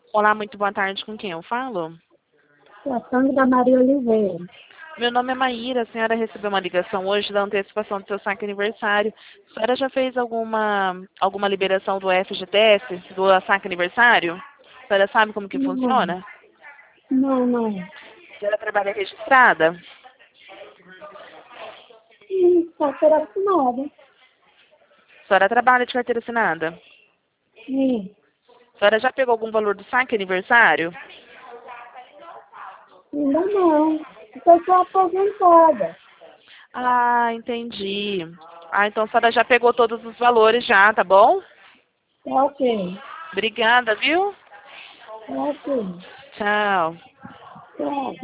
Olá, muito boa tarde. Com quem eu falo? É a Sandra Maria Oliveira. Meu nome é Maíra. A senhora recebeu uma ligação hoje da antecipação do seu saque aniversário. A senhora já fez alguma liberação do FGTS, do saque aniversário? A senhora sabe como que Não, funciona? não. A senhora trabalha registrada? Carteira assinada. A senhora trabalha de carteira assinada? Sim, A senhora já pegou algum valor do saque aniversário? ainda não. Eu sou aposentada. Ah, entendi. Ah, então a senhora já pegou todos os valores já, tá bom? Tá ok. Obrigada, viu? Tá ok. Tchau. Tchau.